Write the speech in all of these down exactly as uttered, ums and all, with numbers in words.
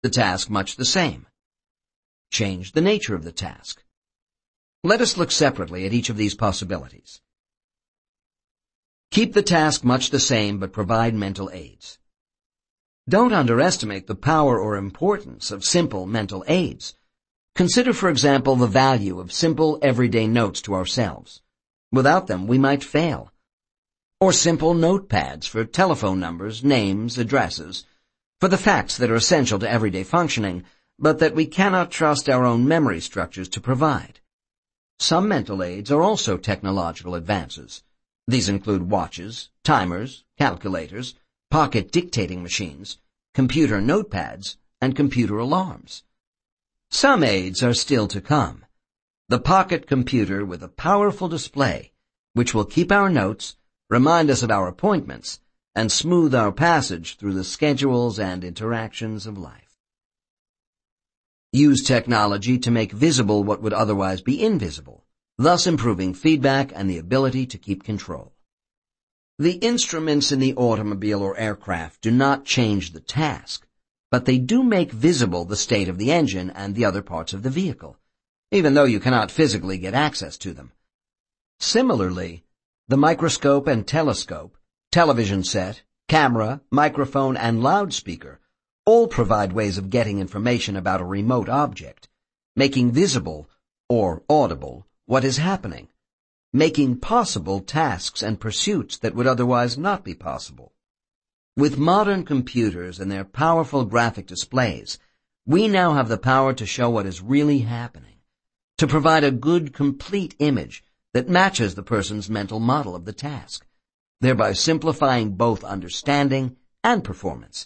the task much the same. Change the nature of the task. Let us look separately at each of these possibilities. Keep the task much the same, but provide mental aids. Don't underestimate the power or importance of simple mental aids. Consider, for example, the value of simple everyday notes to ourselves. Without them, we might fail. Or simple notepads for telephone numbers, names, addresses, for the facts that are essential to everyday functioning, but that we cannot trust our own memory structures to provide. Some mental aids are also technological advances. These include watches, timers, calculators, pocket dictating machines, computer notepads, and computer alarms. Some aids are still to come. The pocket computer with a powerful display, which will keep our notes, remind us of our appointments, and smooth our passage through the schedules and interactions of life. Use technology to make visible what would otherwise be invisible, thus improving feedback and the ability to keep control. The instruments in the automobile or aircraft do not change the task, but they do make visible the state of the engine and the other parts of the vehicle, even though you cannot physically get access to them. Similarly, the microscope and telescope, television set, camera, microphone, and loudspeaker all provide ways of getting information about a remote object, making visible or audible what is happening, making possible tasks and pursuits that would otherwise not be possible. With modern computers and their powerful graphic displays, we now have the power to show what is really happening, to provide a good, complete image that matches the person's mental model of the task, thereby simplifying both understanding and performance.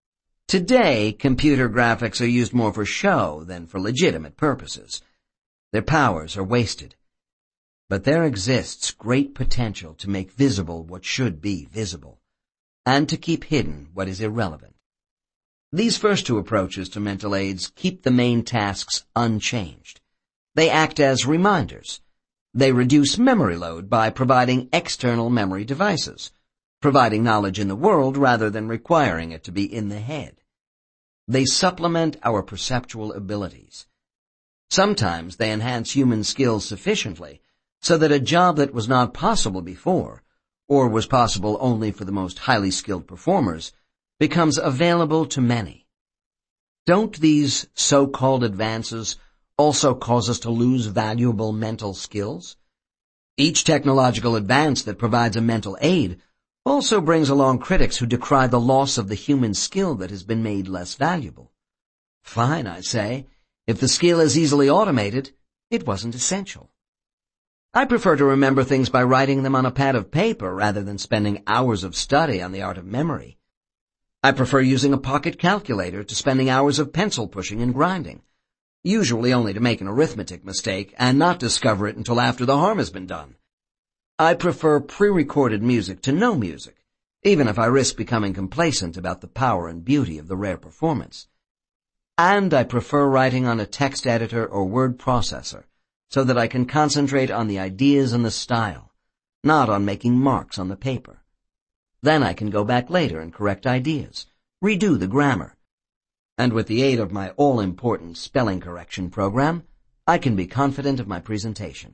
Today, computer graphics are used more for show than for legitimate purposes. Their powers are wasted. But there exists great potential to make visible what should be visible, and to keep hidden what is irrelevant. These first two approaches to mental aids keep the main tasks unchanged. They act as reminders. They reduce memory load by providing external memory devices, providing knowledge in the world rather than requiring it to be in the head. They supplement our perceptual abilities. Sometimes they enhance human skills sufficiently so that a job that was not possible before, or was possible only for the most highly skilled performers, becomes available to many. Don't these so-called advances also cause us to lose valuable mental skills? Each technological advance that provides a mental aid also brings along critics who decry the loss of the human skill that has been made less valuable. Fine, I say. If the skill is easily automated, it wasn't essential. I prefer to remember things by writing them on a pad of paper rather than spending hours of study on the art of memory. I prefer using a pocket calculator to spending hours of pencil pushing and grinding, usually only to make an arithmetic mistake and not discover it until after the harm has been done. I prefer pre-recorded music to no music, even if I risk becoming complacent about the power and beauty of the rare performance. And I prefer writing on a text editor or word processor so that I can concentrate on the ideas and the style, not on making marks on the paper. Then I can go back later and correct ideas, redo the grammar, and with the aid of my all-important spelling correction program, I can be confident of my presentation.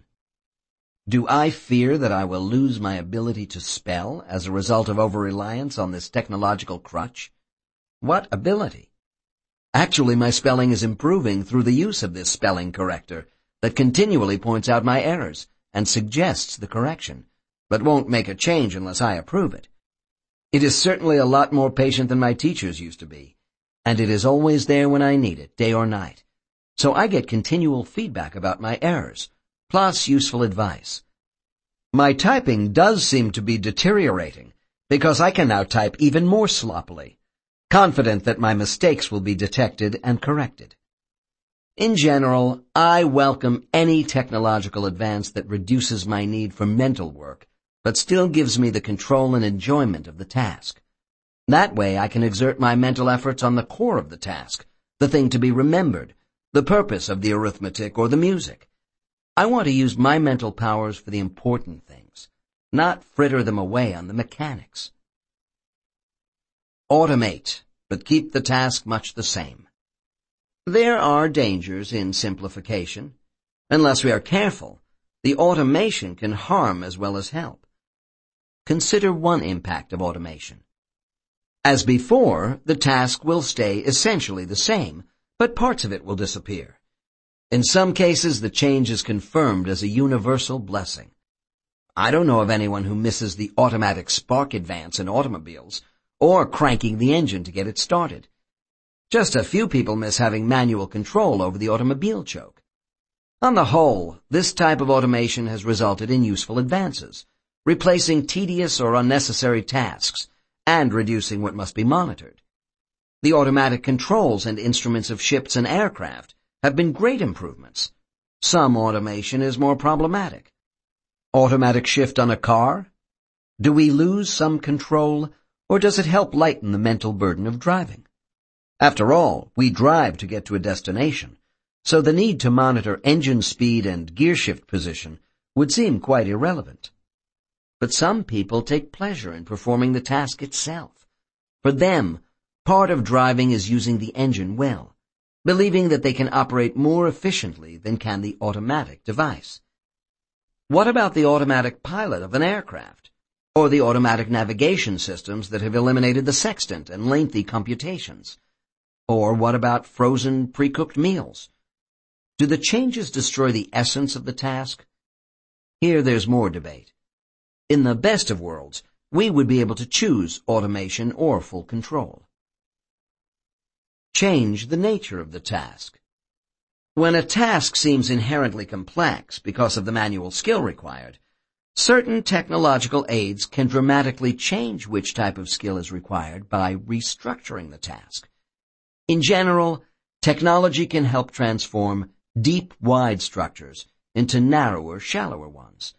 Do I fear that I will lose my ability to spell as a result of over-reliance on this technological crutch? What ability? Actually, my spelling is improving through the use of this spelling corrector that continually points out my errors and suggests the correction, but won't make a change unless I approve it. It is certainly a lot more patient than my teachers used to be, and it is always there when I need it, day or night. So I get continual feedback about my errors, plus useful advice. My typing does seem to be deteriorating because I can now type even more sloppily, confident that my mistakes will be detected and corrected. In general, I welcome any technological advance that reduces my need for mental work, but still gives me the control and enjoyment of the task. That way I can exert my mental efforts on the core of the task, the thing to be remembered, the purpose of the arithmetic or the music. I want to use my mental powers for the important things, not fritter them away on the mechanics. Automate, but keep the task much the same. There are dangers in simplification. Unless we are careful, the automation can harm as well as help. Consider one impact of automation. As before, the task will stay essentially the same, but parts of it will disappear. In some cases, the change is confirmed as a universal blessing. I don't know of anyone who misses the automatic spark advance in automobiles, or cranking the engine to get it started. Just a few people miss having manual control over the automobile choke. On the whole, this type of automation has resulted in useful advances, replacing tedious or unnecessary tasks, and reducing what must be monitored. The automatic controls and instruments of ships and aircraft have been great improvements. Some automation is more problematic. Automatic shift on a car? Do we lose some control, or does it help lighten the mental burden of driving? After all, we drive to get to a destination, so the need to monitor engine speed and gear shift position would seem quite irrelevant. But some people take pleasure in performing the task itself. For them, part of driving is using the engine well, believing that they can operate more efficiently than can the automatic device. What about the automatic pilot of an aircraft, or the automatic navigation systems that have eliminated the sextant and lengthy computations? Or what about frozen, pre-cooked meals? Do the changes destroy the essence of the task? Here there's more debate. In the best of worlds, we would be able to choose automation or full control. Change the nature of the task. When a task seems inherently complex because of the manual skill required, certain technological aids can dramatically change which type of skill is required by restructuring the task. In general, technology can help transform deep, wide structures into narrower, shallower ones.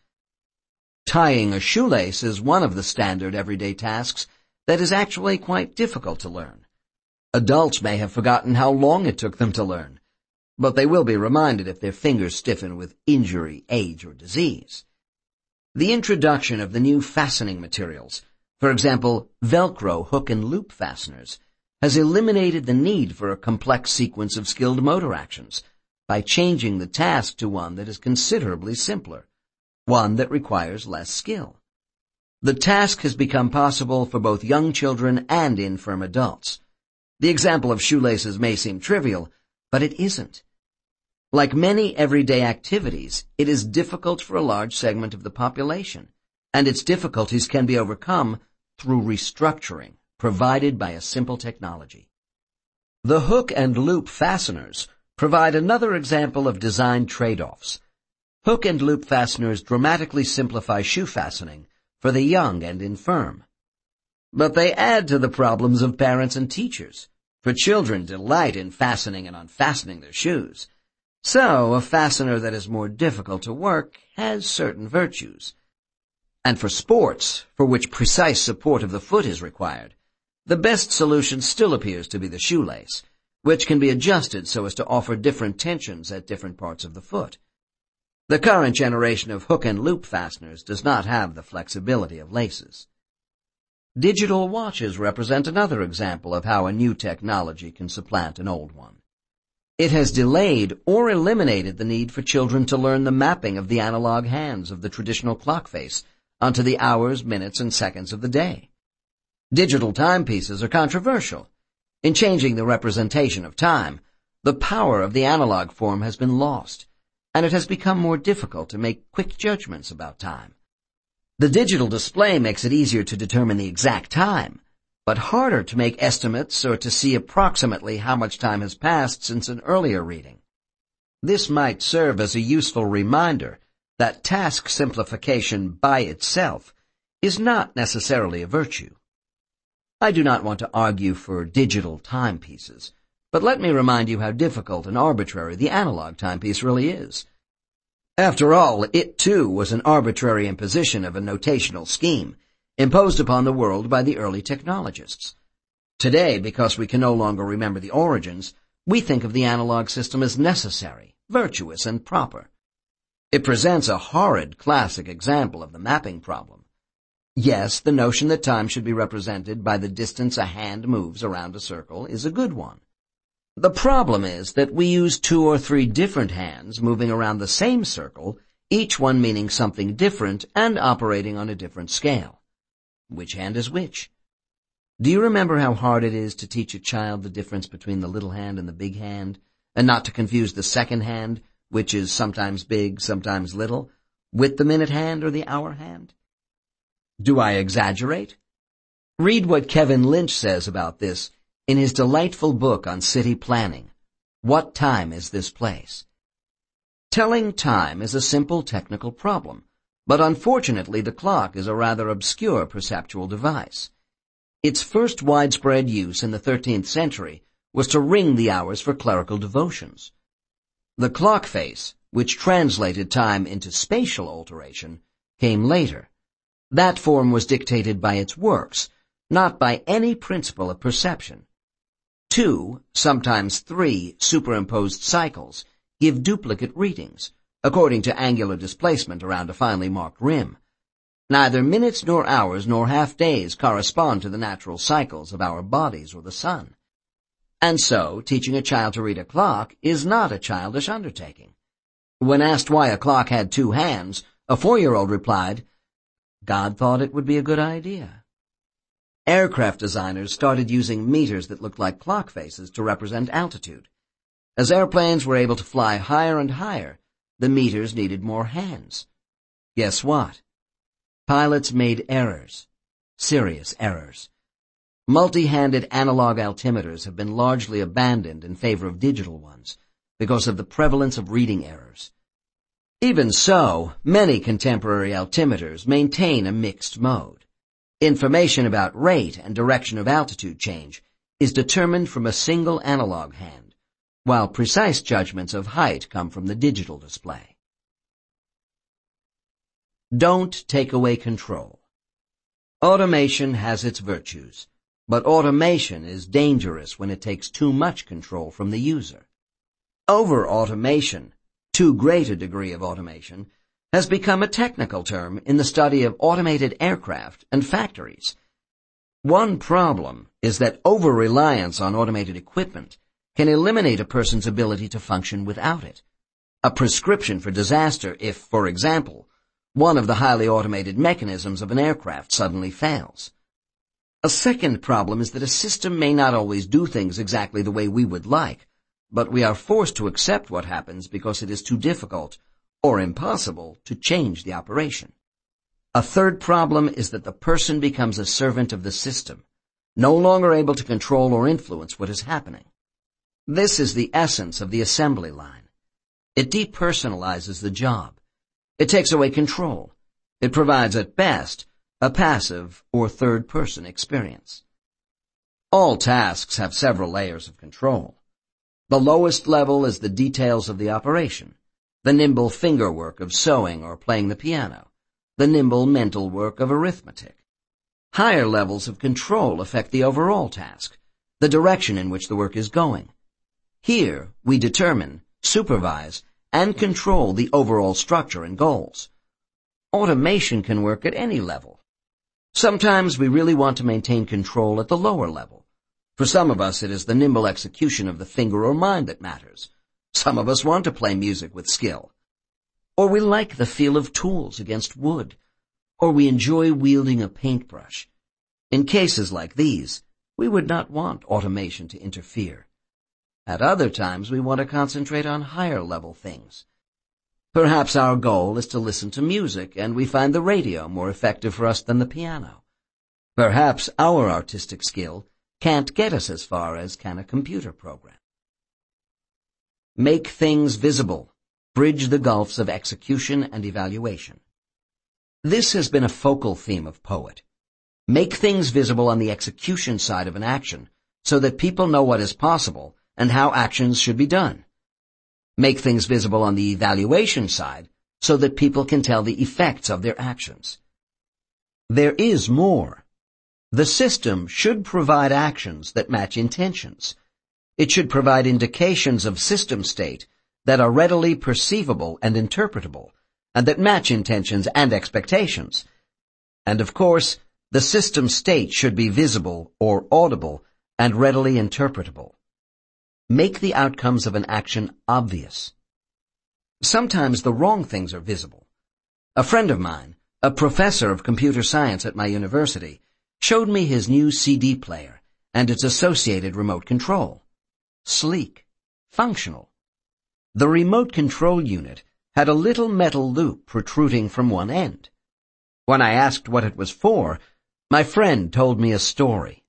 Tying a shoelace is one of the standard everyday tasks that is actually quite difficult to learn. Adults may have forgotten how long it took them to learn, but they will be reminded if their fingers stiffen with injury, age, or disease. The introduction of the new fastening materials, for example, Velcro hook and loop fasteners, has eliminated the need for a complex sequence of skilled motor actions by changing the task to one that is considerably simpler, one that requires less skill. The task has become possible for both young children and infirm adults. The example of shoelaces may seem trivial, but it isn't. Like many everyday activities, it is difficult for a large segment of the population, and its difficulties can be overcome through restructuring provided by a simple technology. The hook and loop fasteners provide another example of design trade-offs. Hook and loop fasteners dramatically simplify shoe fastening for the young and infirm. But they add to the problems of parents and teachers, for children delight in fastening and unfastening their shoes. So, a fastener that is more difficult to work has certain virtues. And for sports, for which precise support of the foot is required, the best solution still appears to be the shoelace, which can be adjusted so as to offer different tensions at different parts of the foot. The current generation of hook and loop fasteners does not have the flexibility of laces. Digital watches represent another example of how a new technology can supplant an old one. It has delayed or eliminated the need for children to learn the mapping of the analog hands of the traditional clock face onto the hours, minutes, and seconds of the day. Digital timepieces are controversial. In changing the representation of time, the power of the analog form has been lost, and it has become more difficult to make quick judgments about time. The digital display makes it easier to determine the exact time, but harder to make estimates or to see approximately how much time has passed since an earlier reading. This might serve as a useful reminder that task simplification by itself is not necessarily a virtue. I do not want to argue for digital timepieces, but let me remind you how difficult and arbitrary the analog timepiece really is. After all, it too was an arbitrary imposition of a notational scheme imposed upon the world by the early technologists. Today, because we can no longer remember the origins, we think of the analog system as necessary, virtuous, and proper. It presents a horrid classic example of the mapping problem. Yes, the notion that time should be represented by the distance a hand moves around a circle is a good one. The problem is that we use two or three different hands moving around the same circle, each one meaning something different and operating on a different scale. Which hand is which? Do you remember how hard it is to teach a child the difference between the little hand and the big hand, and not to confuse the second hand, which is sometimes big, sometimes little, with the minute hand or the hour hand? Do I exaggerate? Read what Kevin Lynch says about this in his delightful book on city planning, What Time Is This Place? Telling time is a simple technical problem, but unfortunately the clock is a rather obscure perceptual device. Its first widespread use in the thirteenth century was to ring the hours for clerical devotions. The clock face, which translated time into spatial alteration, came later. That form was dictated by its works, not by any principle of perception. Two, sometimes three, superimposed cycles give duplicate readings, according to angular displacement around a finely marked rim. Neither minutes nor hours nor half-days correspond to the natural cycles of our bodies or the sun. And so, teaching a child to read a clock is not a childish undertaking. When asked why a clock had two hands, a four-year-old replied, "God thought it would be a good idea." Aircraft designers started using meters that looked like clock faces to represent altitude. As airplanes were able to fly higher and higher, the meters needed more hands. Guess what? Pilots made errors. Serious errors. Multi-handed analog altimeters have been largely abandoned in favor of digital ones because of the prevalence of reading errors. Even so, many contemporary altimeters maintain a mixed mode. Information about rate and direction of altitude change is determined from a single analog hand, while precise judgments of height come from the digital display. Don't take away control. Automation has its virtues, but automation is dangerous when it takes too much control from the user. Over-automation, too great a degree of automation, has become a technical term in the study of automated aircraft and factories. One problem is that over-reliance on automated equipment can eliminate a person's ability to function without it. A prescription for disaster if, for example, one of the highly automated mechanisms of an aircraft suddenly fails. A second problem is that a system may not always do things exactly the way we would like, but we are forced to accept what happens because it is too difficult or impossible to change the operation. A third problem is that the person becomes a servant of the system, no longer able to control or influence what is happening. This is the essence of the assembly line. It depersonalizes the job. It takes away control. It provides, at best, a passive or third-person experience. All tasks have several layers of control. The lowest level is the details of the operation, the nimble finger work of sewing or playing the piano, the nimble mental work of arithmetic. Higher levels of control affect the overall task, the direction in which the work is going. Here, we determine, supervise, and control the overall structure and goals. Automation can work at any level. Sometimes we really want to maintain control at the lower level. For some of us, it is the nimble execution of the finger or mind that matters. Some of us want to play music with skill. Or we like the feel of tools against wood. Or we enjoy wielding a paintbrush. In cases like these, we would not want automation to interfere. At other times, we want to concentrate on higher-level things. Perhaps our goal is to listen to music, and we find the radio more effective for us than the piano. Perhaps our artistic skill can't get us as far as can a computer program. Make things visible. Bridge the gulfs of execution and evaluation. This has been a focal theme of Poet. Make things visible on the execution side of an action so that people know what is possible and how actions should be done. Make things visible on the evaluation side so that people can tell the effects of their actions. There is more. The system should provide actions that match intentions. It should provide indications of system state that are readily perceivable and interpretable, and that match intentions and expectations. And of course, the system state should be visible or audible and readily interpretable. make the outcomes of an action obvious. Sometimes the wrong things are visible. A friend of mine, a professor of computer science at my university, showed me his new C D player and its associated remote control. Sleek, functional. The remote control unit had a little metal loop protruding from one end. When I asked what it was for, my friend told me a story.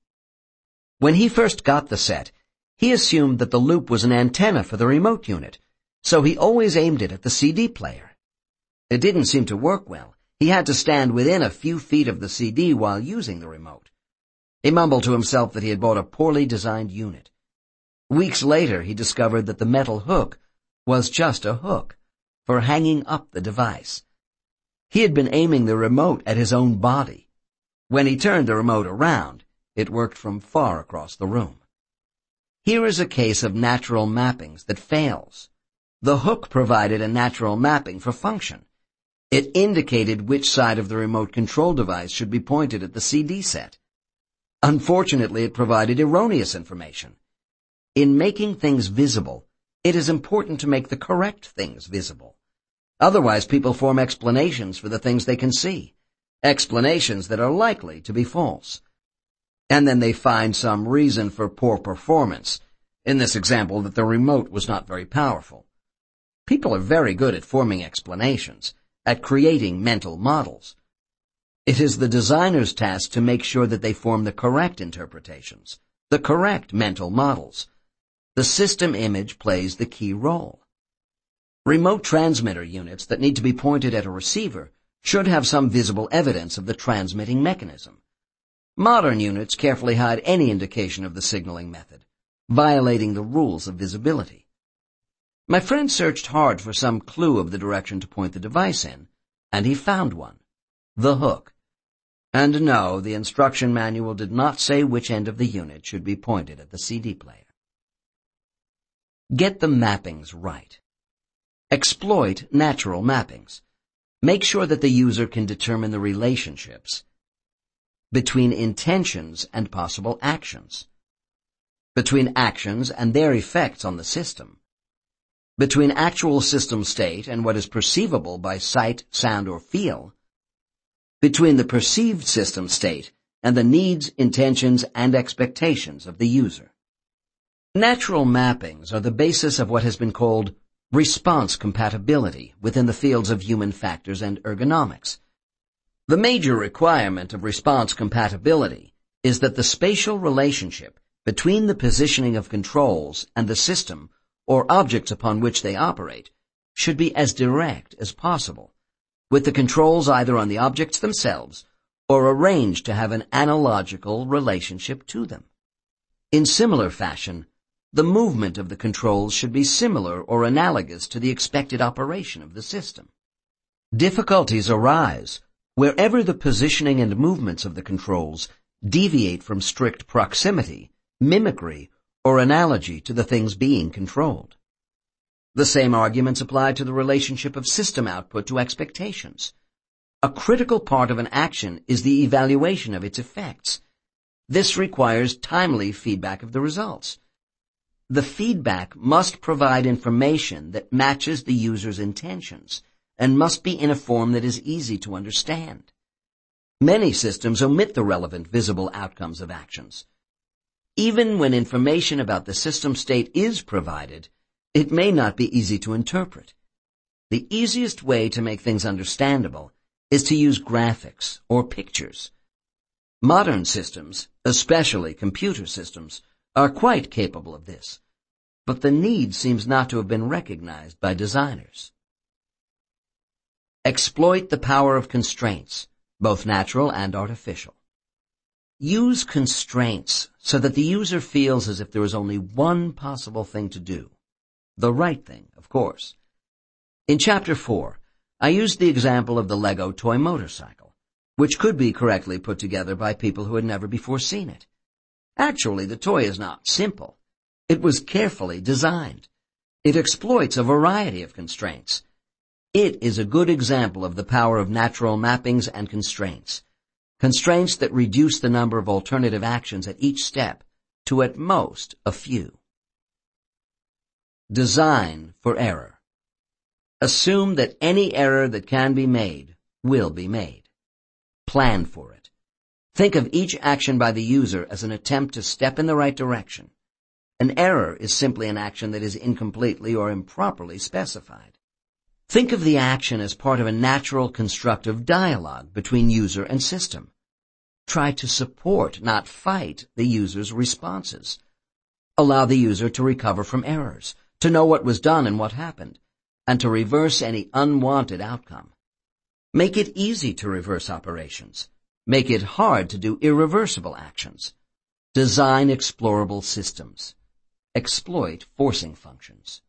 When he first got the set, he assumed that the loop was an antenna for the remote unit, so he always aimed it at the C D player. It didn't seem to work well. He had to stand within a few feet of the C D while using the remote. He mumbled to himself that he had bought a poorly designed unit. Weeks later, he discovered that the metal hook was just a hook for hanging up the device. He had been aiming the remote at his own body. When he turned the remote around, it worked from far across the room. Here is a case of natural mappings that fails. The hook provided a natural mapping for function. It indicated which side of the remote control device should be pointed at the C D set. Unfortunately, it provided erroneous information. In making things visible, it is important to make the correct things visible. Otherwise, people form explanations for the things they can see, explanations that are likely to be false. And then they find some reason for poor performance, in this example that the remote was not very powerful. People are very good at forming explanations, at creating mental models. It is the designer's task to make sure that they form the correct interpretations, the correct mental models. The system image plays the key role. Remote transmitter units that need to be pointed at a receiver should have some visible evidence of the transmitting mechanism. Modern units carefully hide any indication of the signaling method, violating the rules of visibility. My friend searched hard for some clue of the direction to point the device in, and he found one: the hook. And no, the instruction manual did not say which end of the unit should be pointed at the C D player. Get the mappings right. Exploit natural mappings. Make sure that the user can determine the relationships between intentions and possible actions, between actions and their effects on the system, between actual system state and what is perceivable by sight, sound, or feel, between the perceived system state and the needs, intentions, and expectations of the user. Natural mappings are the basis of what has been called response compatibility within the fields of human factors and ergonomics. The major requirement of response compatibility is that the spatial relationship between the positioning of controls and the system or objects upon which they operate should be as direct as possible, with the controls either on the objects themselves or arranged to have an analogical relationship to them. In similar fashion, the movement of the controls should be similar or analogous to the expected operation of the system. Difficulties arise wherever the positioning and movements of the controls deviate from strict proximity, mimicry, or analogy to the things being controlled. The same arguments apply to the relationship of system output to expectations. A critical part of an action is the evaluation of its effects. This requires timely feedback of the results. The feedback must provide information that matches the user's intentions and must be in a form that is easy to understand. Many systems omit the relevant visible outcomes of actions. Even when information about the system state is provided, it may not be easy to interpret. The easiest way to make things understandable is to use graphics or pictures. Modern systems, especially computer systems, are quite capable of this, but the need seems not to have been recognized by designers. Exploit the power of constraints, both natural and artificial. Use constraints so that the user feels as if there is only one possible thing to do. The right thing, of course. In Chapter four, I used the example of the Lego toy motorcycle, which could be correctly put together by people who had never before seen it. Actually, the toy is not simple. It was carefully designed. It exploits a variety of constraints. It is a good example of the power of natural mappings and constraints, constraints that reduce the number of alternative actions at each step to at most a few. Design for error. Assume that any error that can be made will be made. Plan for it. Think of each action by the user as an attempt to step in the right direction. An error is simply an action that is incompletely or improperly specified. Think of the action as part of a natural constructive dialogue between user and system. Try to support, not fight, the user's responses. Allow the user to recover from errors, to know what was done and what happened, and to reverse any unwanted outcome. Make it easy to reverse operations. Make it hard to do irreversible actions. Design explorable systems. Exploit forcing functions.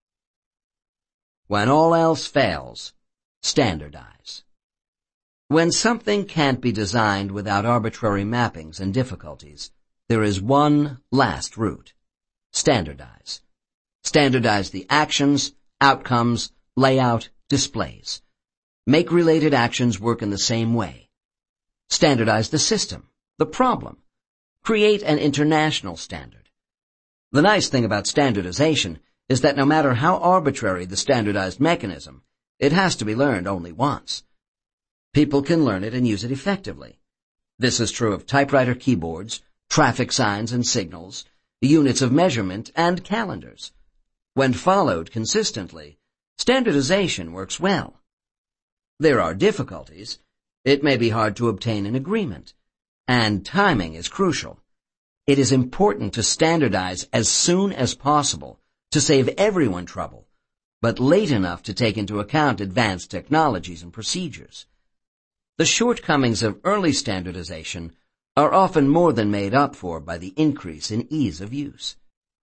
When all else fails, standardize. When something can't be designed without arbitrary mappings and difficulties, there is one last route. Standardize. Standardize the actions, outcomes, layout, displays. Make related actions work in the same way. Standardize the system, the problem. Create an international standard. The nice thing about standardization is that no matter how arbitrary the standardized mechanism, it has to be learned only once. People can learn it and use it effectively. This is true of typewriter keyboards, traffic signs and signals, units of measurement, and calendars. When followed consistently, standardization works well. There are difficulties. It may be hard to obtain an agreement, and timing is crucial. It is important to standardize as soon as possible to save everyone trouble, but late enough to take into account advanced technologies and procedures. The shortcomings of early standardization are often more than made up for by the increase in ease of use.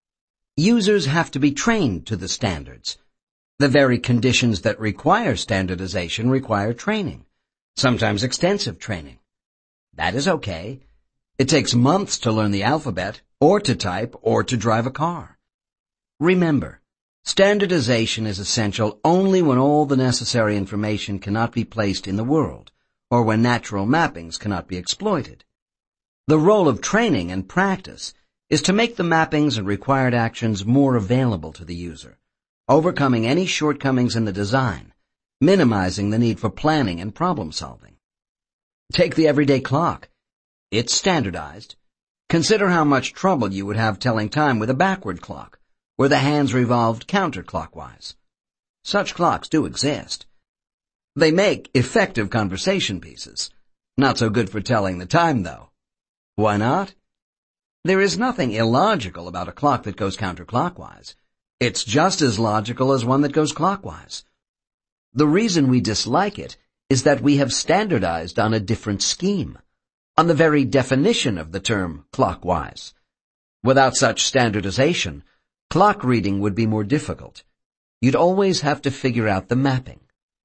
Users have to be trained to the standards. The very conditions that require standardization require training, sometimes extensive training. That is okay. It takes months to learn the alphabet, or to type, or to drive a car. Remember, standardization is essential only when all the necessary information cannot be placed in the world, or when natural mappings cannot be exploited. The role of training and practice is to make the mappings and required actions more available to the user, overcoming any shortcomings in the design, minimizing the need for planning and problem solving. Take the everyday clock. It's standardized. Consider how much trouble you would have telling time with a backward clock, where the hands revolved counterclockwise. Such clocks do exist. They make effective conversation pieces. Not so good for telling the time, though. Why not? There is nothing illogical about a clock that goes counterclockwise. It's just as logical as one that goes clockwise. The reason we dislike it is that we have standardized on a different scheme, on the very definition of the term clockwise. Without such standardization, clock reading would be more difficult. You'd always have to figure out the mapping.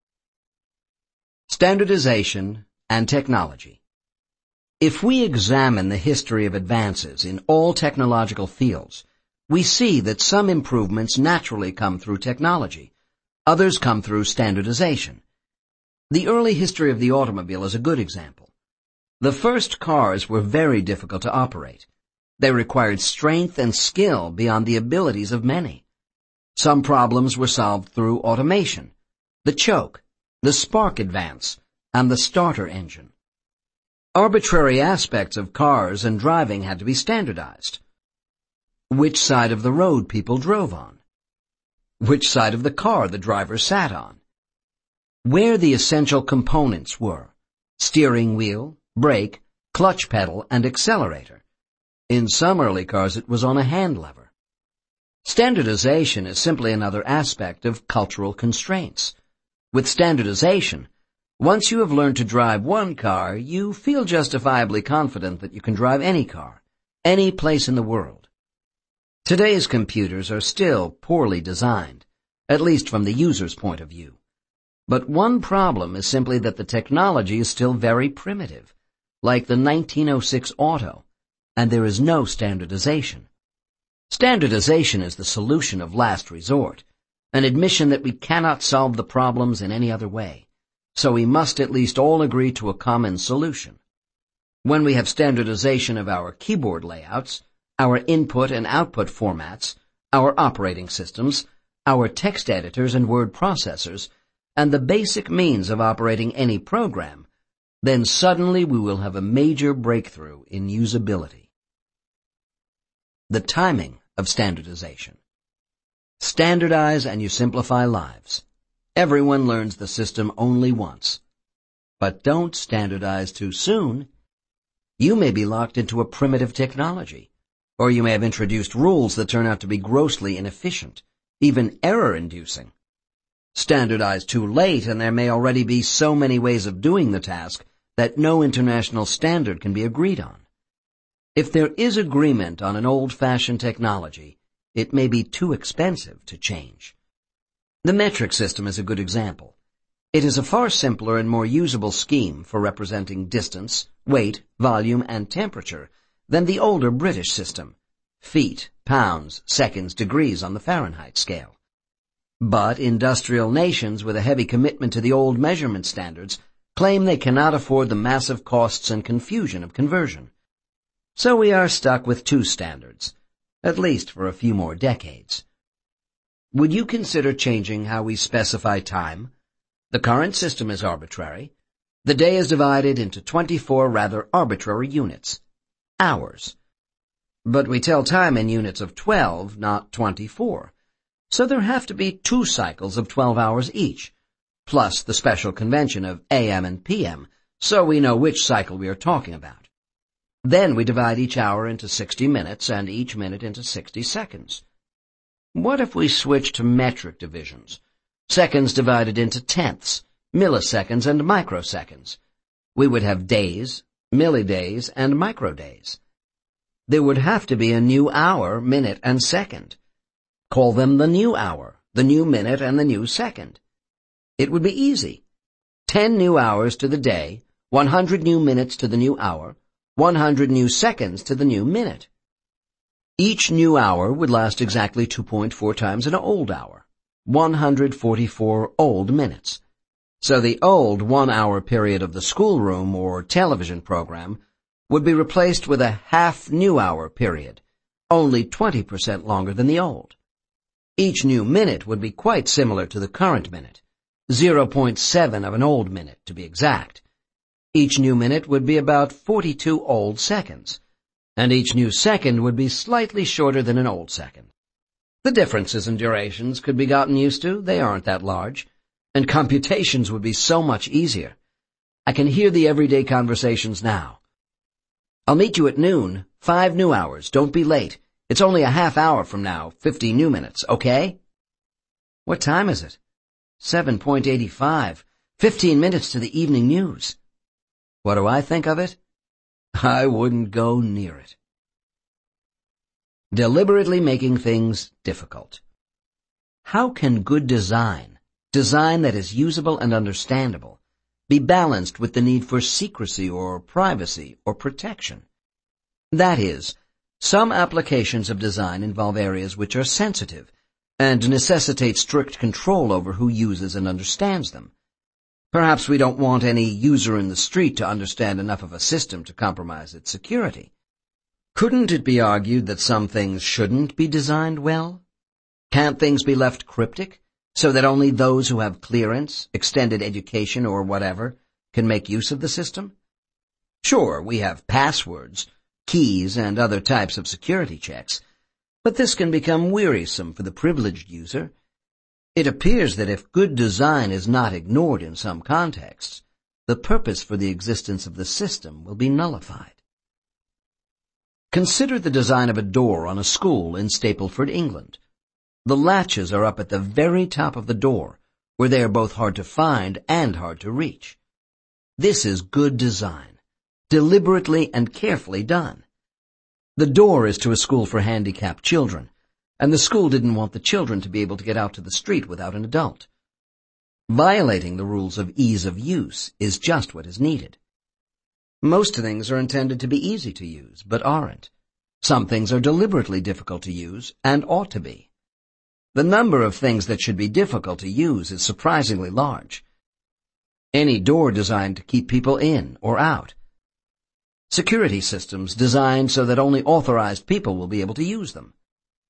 Standardization and technology. If we examine the history of advances in all technological fields, we see that some improvements naturally come through technology. Others come through standardization. The early history of the automobile is a good example. The first cars were very difficult to operate. They required strength and skill beyond the abilities of many. Some problems were solved through automation, the choke, the spark advance, and the starter engine. Arbitrary aspects of cars and driving had to be standardized. Which side of the road people drove on. Which side of the car the driver sat on. Where the essential components were. Steering wheel, brake, clutch pedal, and accelerator. In some early cars it was on a hand lever. Standardization is simply another aspect of cultural constraints. With standardization, once you have learned to drive one car, you feel justifiably confident that you can drive any car, any place in the world. Today's computers are still poorly designed, at least from the user's point of view. But one problem is simply that the technology is still very primitive, like the nineteen oh six Auto, and there is no standardization. Standardization is the solution of last resort, an admission that we cannot solve the problems in any other way, so we must at least all agree to a common solution. When we have standardization of our keyboard layouts, our input and output formats, our operating systems, our text editors and word processors, and the basic means of operating any program, then suddenly we will have a major breakthrough in usability. The timing of standardization. Standardize and you simplify lives. Everyone learns the system only once. But don't standardize too soon. You may be locked into a primitive technology, or you may have introduced rules that turn out to be grossly inefficient, even error-inducing. Standardize too late, and there may already be so many ways of doing the task that no international standard can be agreed on. If there is agreement on an old-fashioned technology, it may be too expensive to change. The metric system is a good example. It is a far simpler and more usable scheme for representing distance, weight, volume, and temperature than the older British system, feet, pounds, seconds, degrees on the Fahrenheit scale. But industrial nations with a heavy commitment to the old measurement standards claim they cannot afford the massive costs and confusion of conversion. So we are stuck with two standards, at least for a few more decades. Would you consider changing how we specify time? The current system is arbitrary. The day is divided into twenty-four rather arbitrary units, hours. But we tell time in units of twelve, not twenty-four. So there have to be two cycles of twelve hours each, plus the special convention of A M and P M, so we know which cycle we are talking about. Then we divide each hour into sixty minutes and each minute into sixty seconds. What if we switch to metric divisions? Seconds divided into tenths, milliseconds, and microseconds. We would have days, millidays, and microdays. There would have to be a new hour, minute, and second. Call them the new hour, the new minute, and the new second. It would be easy. Ten new hours to the day, one hundred new minutes to the new hour, one hundred new seconds to the new minute. Each new hour would last exactly two point four times an old hour, one hundred forty-four old minutes. So the old one-hour period of the schoolroom or television program would be replaced with a half-new-hour period, only twenty percent longer than the old. Each new minute would be quite similar to the current minute, zero point seven of an old minute to be exact. Each new minute would be about forty-two old seconds, and each new second would be slightly shorter than an old second. The differences in durations could be gotten used to. They aren't that large, and computations would be so much easier. I can hear the everyday conversations now. I'll meet you at noon, five new hours, don't be late. It's only a half hour from now, fifty new minutes, okay? What time is it? seven point eight five, fifteen minutes to the evening news. What do I think of it? I wouldn't go near it. Deliberately making things difficult. How can good design, design that is usable and understandable, be balanced with the need for secrecy or privacy or protection? That is, some applications of design involve areas which are sensitive and necessitate strict control over who uses and understands them. Perhaps we don't want any user in the street to understand enough of a system to compromise its security. Couldn't it be argued that some things shouldn't be designed well? Can't things be left cryptic, so that only those who have clearance, extended education, or whatever can make use of the system? Sure, we have passwords, keys, and other types of security checks, but this can become wearisome for the privileged user. It appears that if good design is not ignored in some contexts, the purpose for the existence of the system will be nullified. Consider the design of a door on a school in Stapleford, England. The latches are up at the very top of the door, where they are both hard to find and hard to reach. This is good design, deliberately and carefully done. The door is to a school for handicapped children, and the school didn't want the children to be able to get out to the street without an adult. Violating the rules of ease of use is just what is needed. Most things are intended to be easy to use, but aren't. Some things are deliberately difficult to use, and ought to be. The number of things that should be difficult to use is surprisingly large. Any door designed to keep people in or out. Security systems designed so that only authorized people will be able to use them.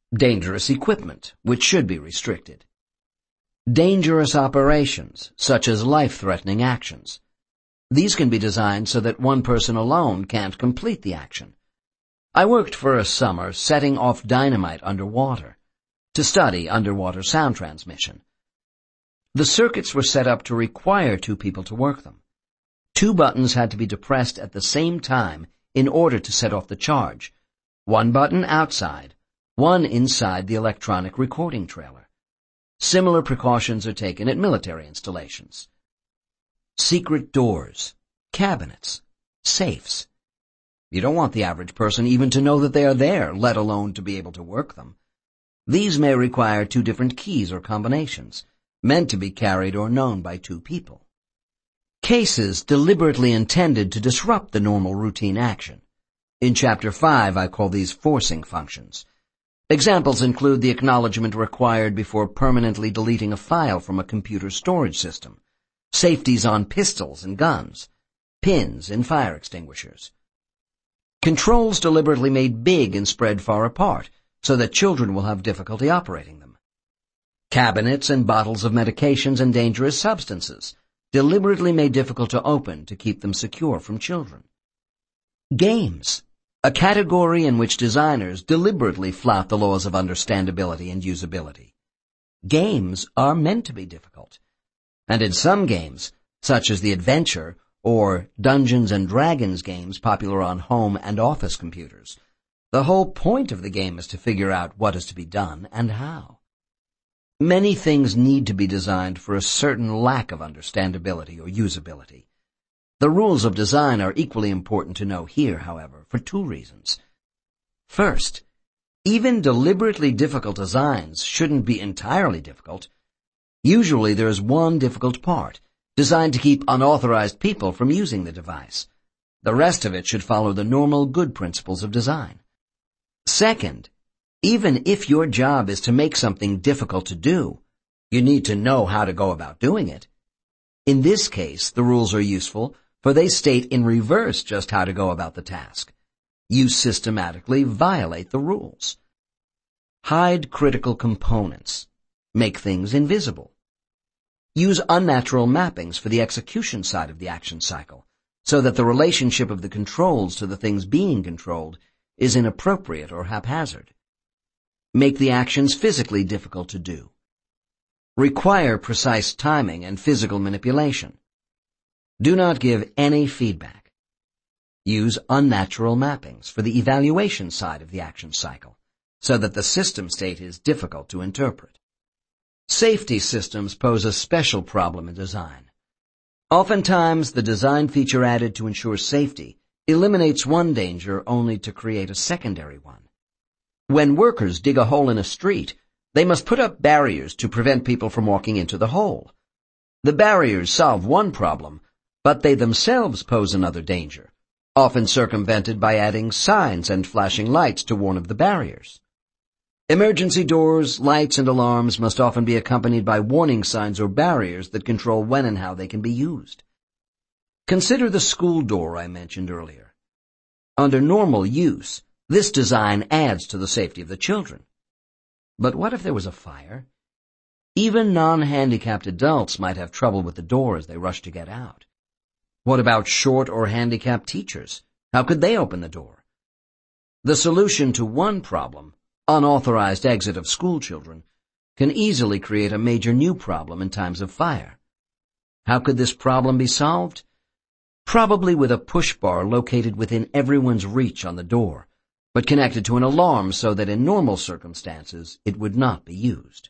dangerous equipment, which should be restricted, dangerous operations, such as life-threatening actions. These can be designed so that one person alone can't complete the action. I worked for a summer setting off dynamite underwater to study underwater sound transmission. The circuits were set up to require two people to work them. Two buttons had to be depressed at the same time in order to set off the charge, one button outside, one inside the electronic recording trailer. Similar precautions are taken at military installations. Secret doors, cabinets, safes. You don't want the average person even to know that they are there, let alone to be able to work them. These may require two different keys or combinations, meant to be carried or known by two people. Cases deliberately intended to disrupt the normal routine action. In Chapter five, I call these forcing functions. Examples include the acknowledgement required before permanently deleting a file from a computer storage system, safeties on pistols and guns, pins in fire extinguishers. Controls deliberately made big and spread far apart so that children will have difficulty operating them. Cabinets and bottles of medications and dangerous substances, deliberately made difficult to open to keep them secure from children. Games, a category in which designers deliberately flout the laws of understandability and usability. Games are meant to be difficult, and in some games, such as the adventure or Dungeons and Dragons games popular on home and office computers, the whole point of the game is to figure out what is to be done and how. Many things need to be designed for a certain lack of understandability or usability. The rules of design are equally important to know here, however, for two reasons. First, even deliberately difficult designs shouldn't be entirely difficult. Usually there is one difficult part, designed to keep unauthorized people from using the device. The rest of it should follow the normal good principles of design. Second, even if your job is to make something difficult to do, you need to know how to go about doing it. In this case, the rules are useful, for they state in reverse just how to go about the task. You systematically violate the rules. Hide critical components. Make things invisible. Use unnatural mappings for the execution side of the action cycle, so that the relationship of the controls to the things being controlled is inappropriate or haphazard. Make the actions physically difficult to do. Require precise timing and physical manipulation. Do not give any feedback. Use unnatural mappings for the evaluation side of the action cycle, so that the system state is difficult to interpret. Safety systems pose a special problem in design. Oftentimes, the design feature added to ensure safety eliminates one danger only to create a secondary one. When workers dig a hole in a street, they must put up barriers to prevent people from walking into the hole. The barriers solve one problem, but they themselves pose another danger, often circumvented by adding signs and flashing lights to warn of the barriers. Emergency doors, lights, and alarms must often be accompanied by warning signs or barriers that control when and how they can be used. Consider the school door I mentioned earlier. Under normal use, this design adds to the safety of the children. But what if there was a fire? Even non-handicapped adults might have trouble with the door as they rush to get out. What about short or handicapped teachers? How could they open the door? The solution to one problem, unauthorized exit of school children, can easily create a major new problem in times of fire. How could this problem be solved? Probably with a push bar located within everyone's reach on the door, but connected to an alarm so that in normal circumstances it would not be used.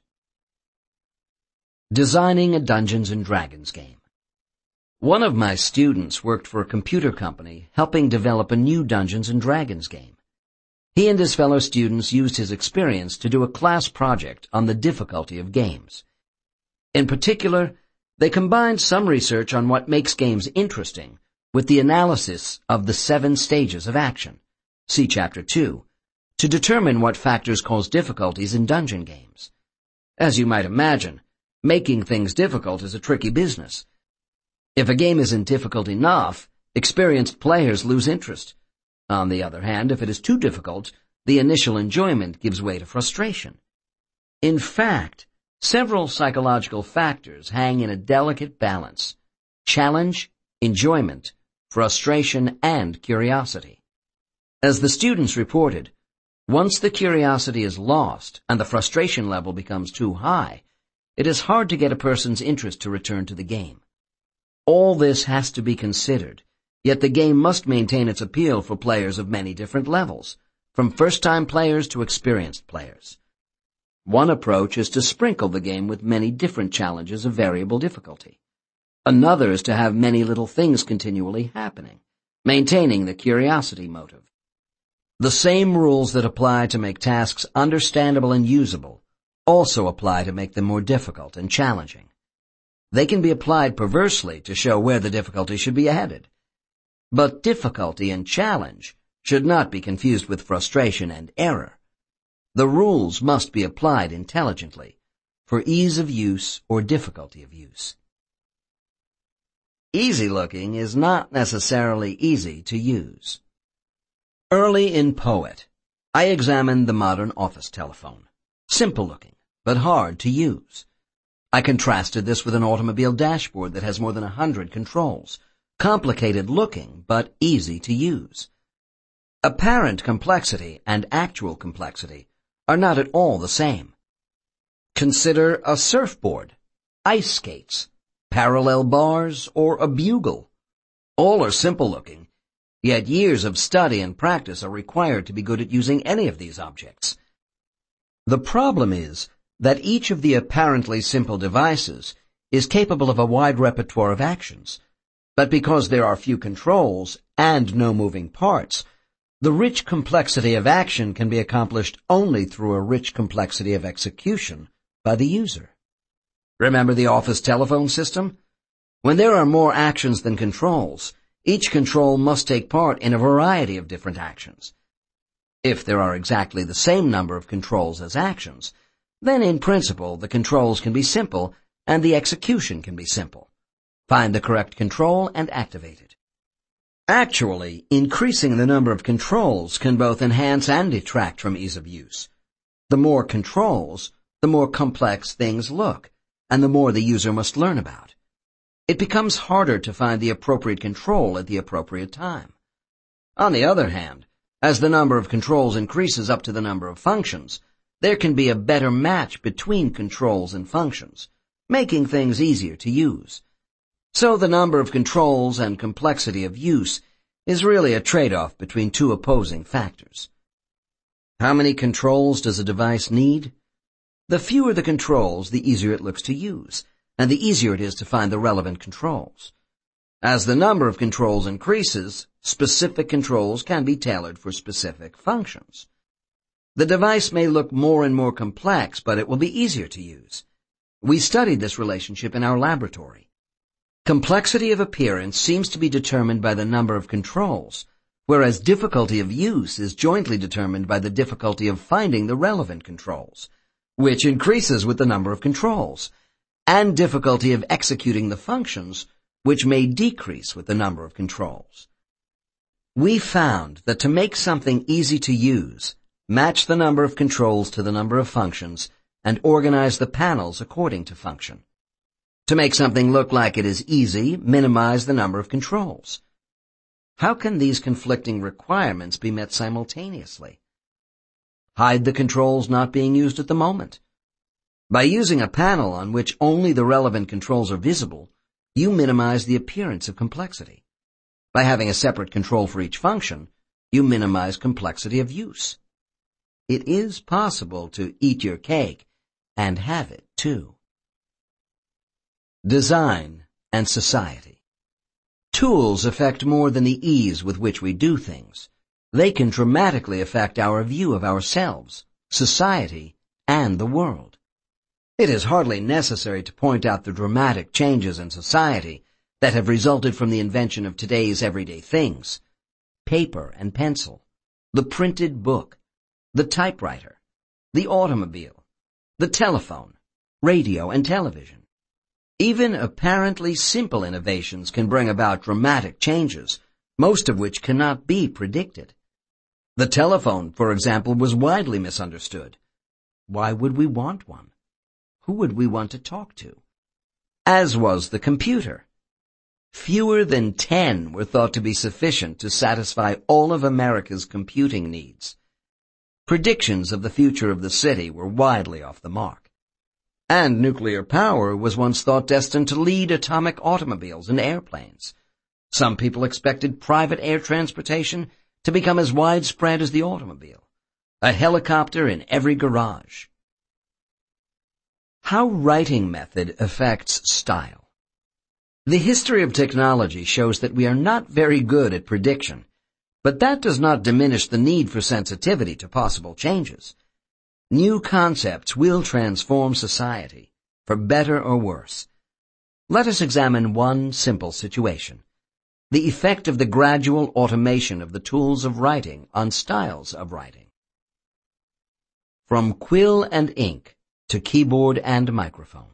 Designing a Dungeons and Dragons game. One of my students worked for a computer company helping develop a new Dungeons and Dragons game. He and his fellow students used his experience to do a class project on the difficulty of games. In particular, they combined some research on what makes games interesting with the analysis of the seven stages of action, see Chapter two, to determine what factors cause difficulties in dungeon games. As you might imagine, making things difficult is a tricky business. If a game isn't difficult enough, experienced players lose interest. On the other hand, if it is too difficult, the initial enjoyment gives way to frustration. In fact, several psychological factors hang in a delicate balance: challenge, enjoyment, frustration, and curiosity. As the students reported, once the curiosity is lost and the frustration level becomes too high, it is hard to get a person's interest to return to the game. All this has to be considered, yet the game must maintain its appeal for players of many different levels, from first-time players to experienced players. One approach is to sprinkle the game with many different challenges of variable difficulty. Another is to have many little things continually happening, maintaining the curiosity motive. The same rules that apply to make tasks understandable and usable also apply to make them more difficult and challenging. They can be applied perversely to show where the difficulty should be added. But difficulty and challenge should not be confused with frustration and error. The rules must be applied intelligently, for ease of use or difficulty of use. Easy looking is not necessarily easy to use. Early in Poet, I examined the modern office telephone. Simple looking, but hard to use. I contrasted this with an automobile dashboard that has more than a hundred controls, complicated looking, but easy to use. Apparent complexity and actual complexity are not at all the same. Consider a surfboard, ice skates, parallel bars, or a bugle. All are simple looking, yet years of study and practice are required to be good at using any of these objects. The problem is that each of the apparently simple devices is capable of a wide repertoire of actions, but because there are few controls and no moving parts, the rich complexity of action can be accomplished only through a rich complexity of execution by the user. Remember the office telephone system? When there are more actions than controls, each control must take part in a variety of different actions. If there are exactly the same number of controls as actions, then in principle the controls can be simple and the execution can be simple. Find the correct control and activate it. Actually, increasing the number of controls can both enhance and detract from ease of use. The more controls, the more complex things look, and the more the user must learn about. It becomes harder to find the appropriate control at the appropriate time. On the other hand, as the number of controls increases up to the number of functions, there can be a better match between controls and functions, making things easier to use. So the number of controls and complexity of use is really a trade-off between two opposing factors. How many controls does a device need? The fewer the controls, the easier it looks to use, and the easier it is to find the relevant controls. As the number of controls increases, specific controls can be tailored for specific functions. The device may look more and more complex, but it will be easier to use. We studied this relationship in our laboratory. Complexity of appearance seems to be determined by the number of controls, whereas difficulty of use is jointly determined by the difficulty of finding the relevant controls, which increases with the number of controls, and difficulty of executing the functions, which may decrease with the number of controls. We found that to make something easy to use, match the number of controls to the number of functions, and organize the panels according to function. To make something look like it is easy, minimize the number of controls. How can these conflicting requirements be met simultaneously? Hide the controls not being used at the moment. By using a panel on which only the relevant controls are visible, you minimize the appearance of complexity. By having a separate control for each function, you minimize complexity of use. It is possible to eat your cake and have it too. Design and society. Tools affect more than the ease with which we do things. They can dramatically affect our view of ourselves, society, and the world. It is hardly necessary to point out the dramatic changes in society that have resulted from the invention of today's everyday things: paper and pencil, the printed book, the typewriter, the automobile, the telephone, radio, and television. Even apparently simple innovations can bring about dramatic changes, most of which cannot be predicted. The telephone, for example, was widely misunderstood. Why would we want one? Who would we want to talk to? As was the computer. Fewer than ten were thought to be sufficient to satisfy all of America's computing needs. Predictions of the future of the city were widely off the mark. And nuclear power was once thought destined to lead atomic automobiles and airplanes. Some people expected private air transportation to become as widespread as the automobile, a helicopter in every garage. How writing method affects style. The history of technology shows that we are not very good at prediction, but that does not diminish the need for sensitivity to possible changes. New concepts will transform society, for better or worse. Let us examine one simple situation: the effect of the gradual automation of the tools of writing on styles of writing. From quill and ink to keyboard and microphone.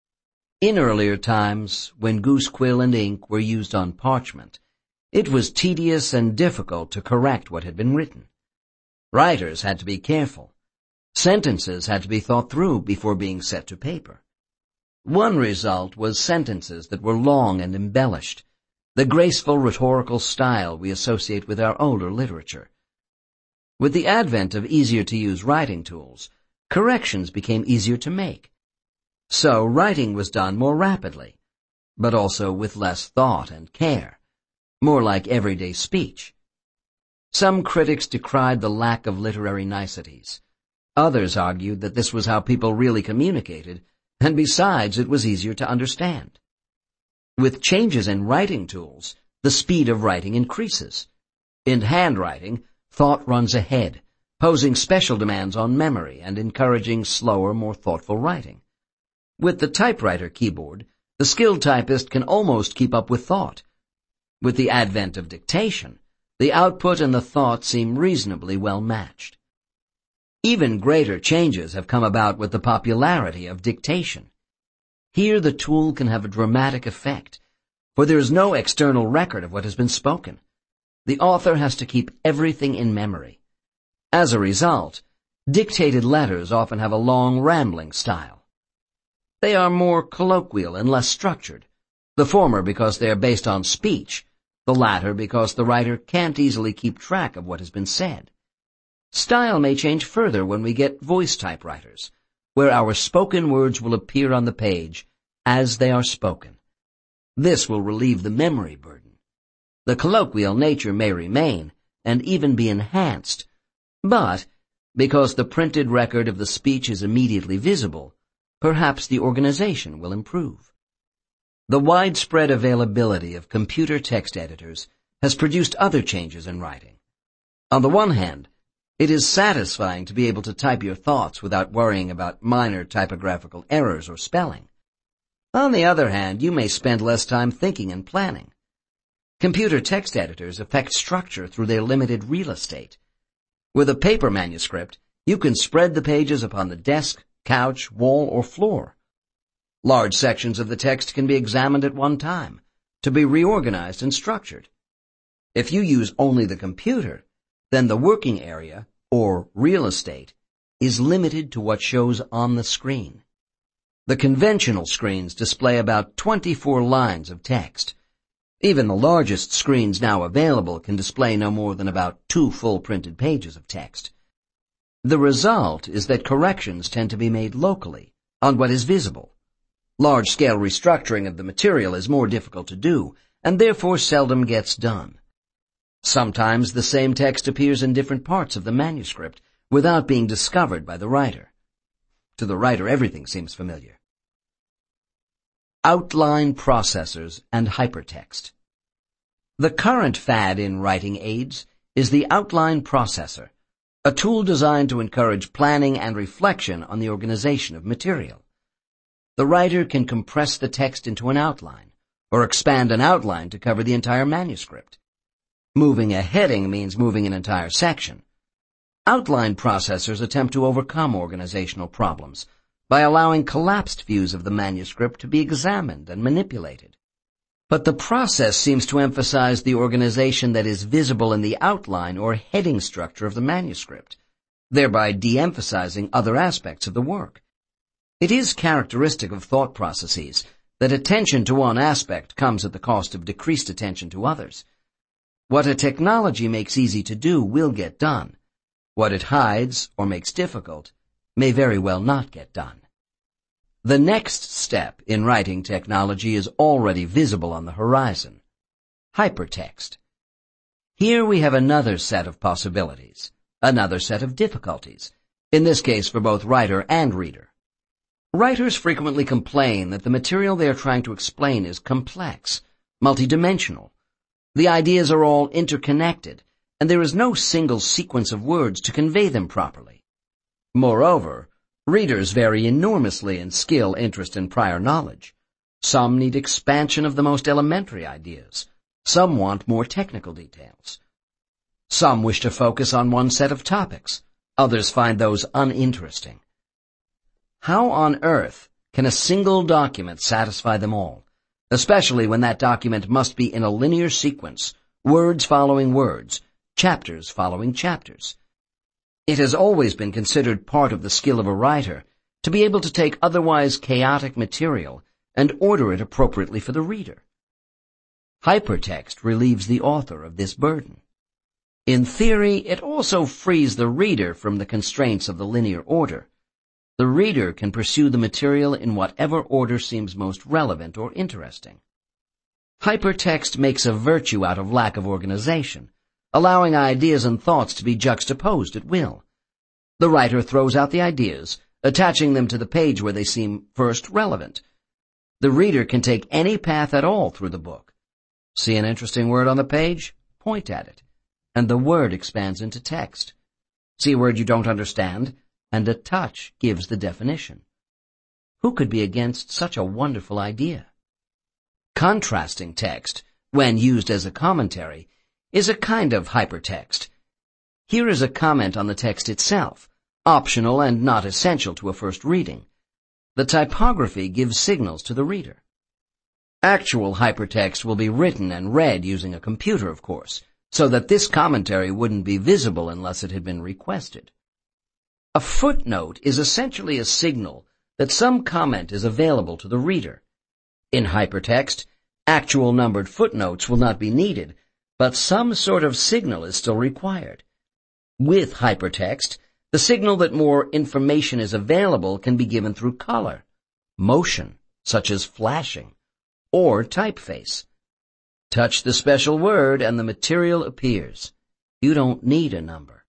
In earlier times, when goose quill and ink were used on parchment, it was tedious and difficult to correct what had been written. Writers had to be careful. Sentences had to be thought through before being set to paper. One result was sentences that were long and embellished, the graceful rhetorical style we associate with our older literature. With the advent of easier-to-use writing tools, corrections became easier to make. So writing was done more rapidly, but also with less thought and care, more like everyday speech. Some critics decried the lack of literary niceties. Others argued that this was how people really communicated, and besides, it was easier to understand. With changes in writing tools, the speed of writing increases. In handwriting, thought runs ahead, posing special demands on memory and encouraging slower, more thoughtful writing. With the typewriter keyboard, the skilled typist can almost keep up with thought. With the advent of dictation, the output and the thought seem reasonably well matched. Even greater changes have come about with the popularity of dictation. Here the tool can have a dramatic effect, for there is no external record of what has been spoken. The author has to keep everything in memory. As a result, dictated letters often have a long, rambling style. They are more colloquial and less structured, the former because they are based on speech, the latter because the writer can't easily keep track of what has been said. Style may change further when we get voice typewriters, where our spoken words will appear on the page as they are spoken. This will relieve the memory burden. The colloquial nature may remain and even be enhanced, but because the printed record of the speech is immediately visible, perhaps the organization will improve. The widespread availability of computer text editors has produced other changes in writing. On the one hand, it is satisfying to be able to type your thoughts without worrying about minor typographical errors or spelling. On the other hand, you may spend less time thinking and planning. Computer text editors affect structure through their limited real estate. With a paper manuscript, you can spread the pages upon the desk, couch, wall, or floor. Large sections of the text can be examined at one time, to be reorganized and structured. If you use only the computer, then the working area, or real estate, is limited to what shows on the screen. The conventional screens display about twenty-four lines of text. Even the largest screens now available can display no more than about two full printed pages of text. The result is that corrections tend to be made locally, on what is visible. Large-scale restructuring of the material is more difficult to do, and therefore seldom gets done. Sometimes the same text appears in different parts of the manuscript without being discovered by the writer. To the writer, everything seems familiar. Outline processors and hypertext. The current fad in writing aids is the outline processor, a tool designed to encourage planning and reflection on the organization of material. The writer can compress the text into an outline, or expand an outline to cover the entire manuscript. Moving a heading means moving an entire section. Outline processors attempt to overcome organizational problems by allowing collapsed views of the manuscript to be examined and manipulated. But the process seems to emphasize the organization that is visible in the outline or heading structure of the manuscript, thereby de-emphasizing other aspects of the work. It is characteristic of thought processes that attention to one aspect comes at the cost of decreased attention to others. What a technology makes easy to do will get done. What it hides or makes difficult may very well not get done. The next step in writing technology is already visible on the horizon: hypertext. Here we have another set of possibilities, another set of difficulties, in this case for both writer and reader. Writers frequently complain that the material they are trying to explain is complex, multidimensional. The ideas are all interconnected, and there is no single sequence of words to convey them properly. Moreover, readers vary enormously in skill, interest, and prior knowledge. Some need expansion of the most elementary ideas. Some want more technical details. Some wish to focus on one set of topics. Others find those uninteresting. How on earth can a single document satisfy them all, especially when that document must be in a linear sequence, words following words, chapters following chapters? It has always been considered part of the skill of a writer to be able to take otherwise chaotic material and order it appropriately for the reader. Hypertext relieves the author of this burden. In theory, it also frees the reader from the constraints of the linear order. The reader can pursue the material in whatever order seems most relevant or interesting. Hypertext makes a virtue out of lack of organization, allowing ideas and thoughts to be juxtaposed at will. The writer throws out the ideas, attaching them to the page where they seem first relevant. The reader can take any path at all through the book. See an interesting word on the page? Point at it, and the word expands into text. See a word you don't understand, and a touch gives the definition. Who could be against such a wonderful idea? Contrasting text, when used as a commentary, is a kind of hypertext. Here is a comment on the text itself, optional and not essential to a first reading. The typography gives signals to the reader. Actual hypertext will be written and read using a computer, of course, so that this commentary wouldn't be visible unless it had been requested. A footnote is essentially a signal that some comment is available to the reader. In hypertext, actual numbered footnotes will not be needed, but some sort of signal is still required. With hypertext, the signal that more information is available can be given through color, motion, such as flashing, or typeface. Touch the special word and the material appears. You don't need a number.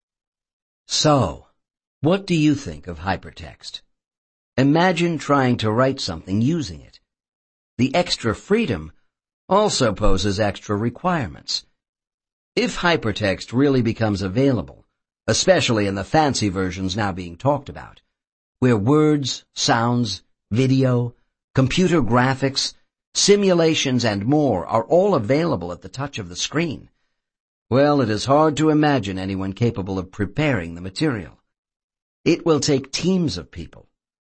So, what do you think of hypertext? Imagine trying to write something using it. The extra freedom also poses extra requirements. If hypertext really becomes available, especially in the fancy versions now being talked about, where words, sounds, video, computer graphics, simulations, and more are all available at the touch of the screen, well, it is hard to imagine anyone capable of preparing the material. It will take teams of people.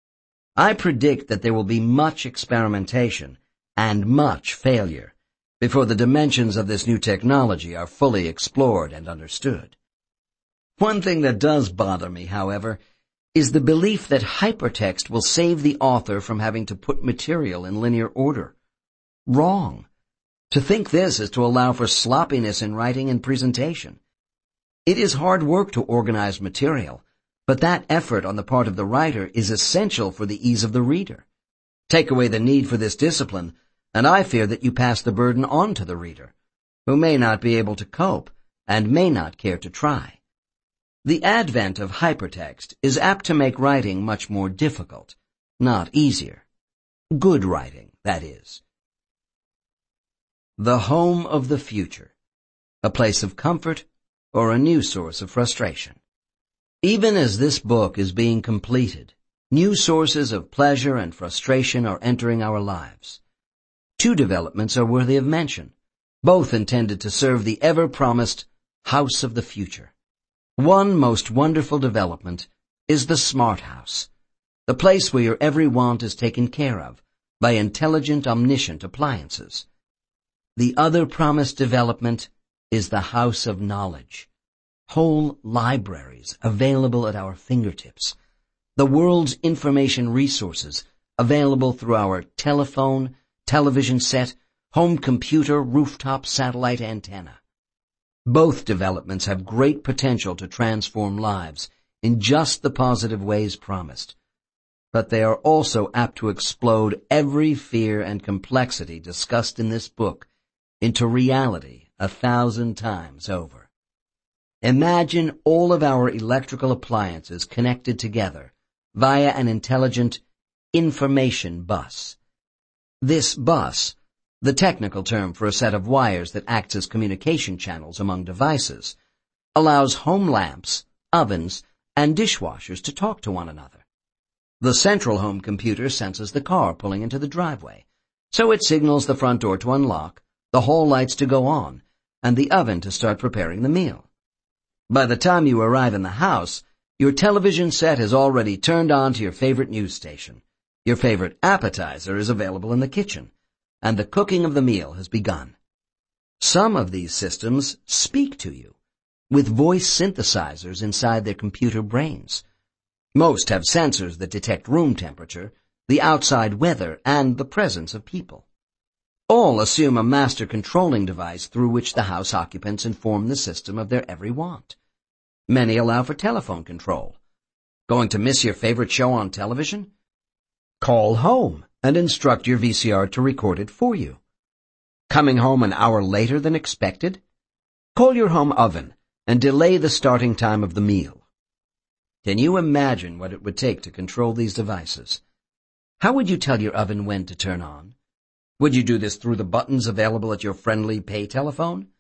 I predict that there will be much experimentation and much failure before the dimensions of this new technology are fully explored and understood. One thing that does bother me, however, is the belief that hypertext will save the author from having to put material in linear order. Wrong. To think this is to allow for sloppiness in writing and presentation. It is hard work to organize material, but that effort on the part of the writer is essential for the ease of the reader. Take away the need for this discipline, and I fear that you pass the burden on to the reader, who may not be able to cope and may not care to try. The advent of hypertext is apt to make writing much more difficult, not easier. Good writing, that is. The home of the future, a place of comfort or a new source of frustration. Even as this book is being completed, new sources of pleasure and frustration are entering our lives. Two developments are worthy of mention, both intended to serve the ever-promised house of the future. One most wonderful development is the smart house, the place where your every want is taken care of by intelligent, omniscient appliances. The other promised development is the House of Knowledge. Whole libraries available at our fingertips. The world's information resources available through our telephone, television set, home computer, rooftop satellite antenna. Both developments have great potential to transform lives in just the positive ways promised. But they are also apt to explode every fear and complexity discussed in this book into reality a thousand times over. Imagine all of our electrical appliances connected together via an intelligent information bus. This bus, the technical term for a set of wires that acts as communication channels among devices, allows home lamps, ovens, and dishwashers to talk to one another. The central home computer senses the car pulling into the driveway, so it signals the front door to unlock, the hall lights to go on, and the oven to start preparing the meal. By the time you arrive in the house, your television set has already turned on to your favorite news station. Your favorite appetizer is available in the kitchen, and the cooking of the meal has begun. Some of these systems speak to you, with voice synthesizers inside their computer brains. Most have sensors that detect room temperature, the outside weather, and the presence of people. All assume a master controlling device through which the house occupants inform the system of their every want. Many allow for telephone control. Going to miss your favorite show on television? Call home and instruct your V C R to record it for you. Coming home an hour later than expected? Call your home oven and delay the starting time of the meal. Can you imagine what it would take to control these devices? How would you tell your oven when to turn on? Would you do this through the buttons available at your friendly pay telephone?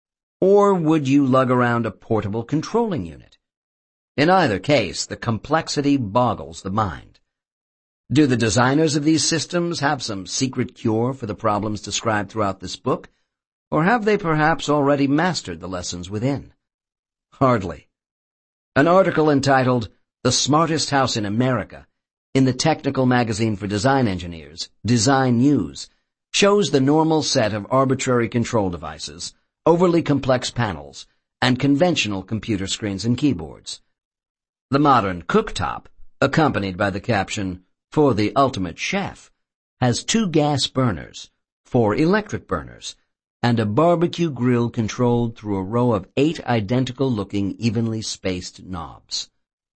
Or would you lug around a portable controlling unit? In either case, the complexity boggles the mind. Do the designers of these systems have some secret cure for the problems described throughout this book? Or have they perhaps already mastered the lessons within? Hardly. An article entitled "The Smartest House in America" in the technical magazine for design engineers, Design News, shows the normal set of arbitrary control devices, overly complex panels, and conventional computer screens and keyboards. The modern cooktop, accompanied by the caption, "For the Ultimate Chef," has two gas burners, four electric burners, and a barbecue grill controlled through a row of eight identical-looking, evenly spaced knobs.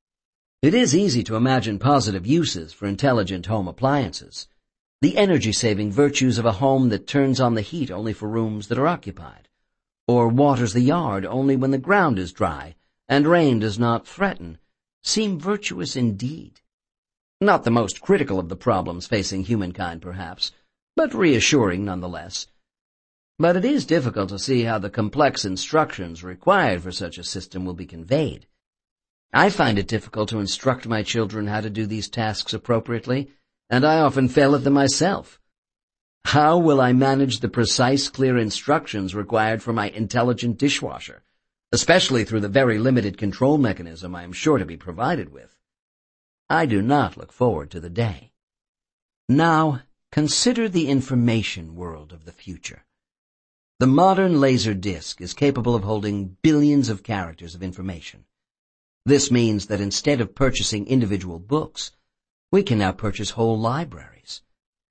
It is easy to imagine positive uses for intelligent home appliances. The energy-saving virtues of a home that turns on the heat only for rooms that are occupied, or waters the yard only when the ground is dry and rain does not threaten, seem virtuous indeed. Not the most critical of the problems facing humankind, perhaps, but reassuring nonetheless. But it is difficult to see how the complex instructions required for such a system will be conveyed. I find it difficult to instruct my children how to do these tasks appropriately, and I often fail at them myself. How will I manage the precise, clear instructions required for my intelligent dishwasher, especially through the very limited control mechanism I am sure to be provided with? I do not look forward to the day. Now, consider the information world of the future. The modern laser disc is capable of holding billions of characters of information. This means that instead of purchasing individual books, we can now purchase whole libraries.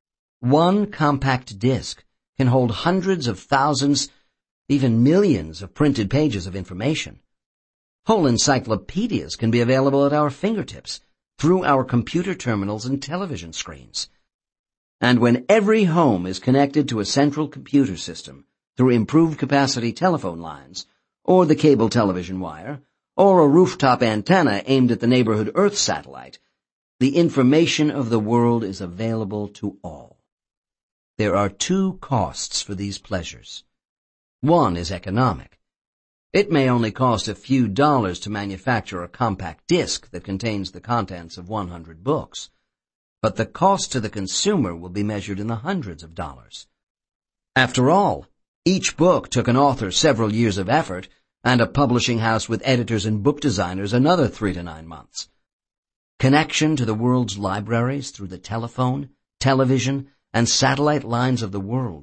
One compact disc can hold hundreds of thousands, even millions of printed pages of information. Whole encyclopedias can be available at our fingertips through our computer terminals and television screens. And when every home is connected to a central computer system through improved capacity telephone lines, or the cable television wire, or a rooftop antenna aimed at the neighborhood Earth satellite, the information of the world is available to all. There are two costs for these pleasures. One is economic. It may only cost a few dollars to manufacture a compact disc that contains the contents of one hundred books, but the cost to the consumer will be measured in the hundreds of dollars. After all, each book took an author several years of effort, and a publishing house with editors and book designers another three to nine months. Connection to the world's libraries through the telephone, television, and satellite lines of the world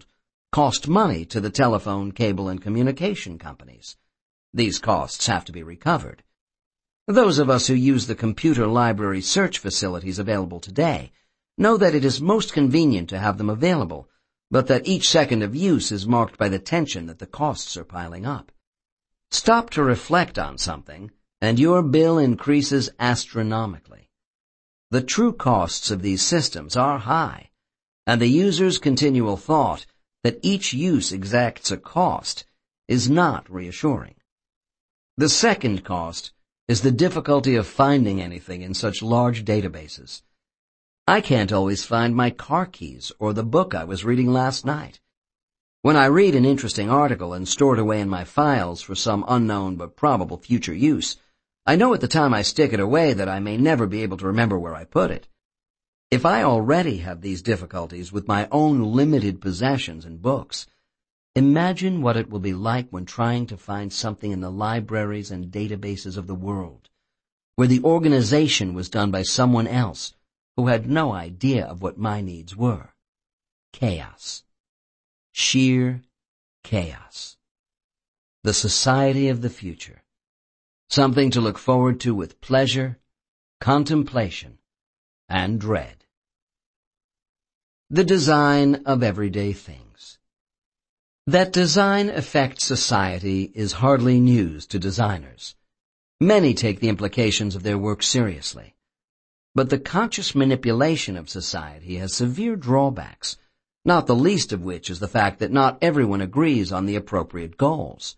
cost money to the telephone, cable, and communication companies. These costs have to be recovered. Those of us who use the computer library search facilities available today know that it is most convenient to have them available, but that each second of use is marked by the tension that the costs are piling up. Stop to reflect on something, and your bill increases astronomically. The true costs of these systems are high, and the user's continual thought that each use exacts a cost is not reassuring. The second cost is the difficulty of finding anything in such large databases. I can't always find my car keys or the book I was reading last night. When I read an interesting article and store it away in my files for some unknown but probable future use, I know at the time I stick it away that I may never be able to remember where I put it. If I already have these difficulties with my own limited possessions and books, imagine what it will be like when trying to find something in the libraries and databases of the world, where the organization was done by someone else who had no idea of what my needs were. Chaos. Sheer chaos. The society of the future. Something to look forward to with pleasure, contemplation, and dread. The design of everyday things. That design affects society is hardly news to designers. Many take the implications of their work seriously. But the conscious manipulation of society has severe drawbacks, not the least of which is the fact that not everyone agrees on the appropriate goals.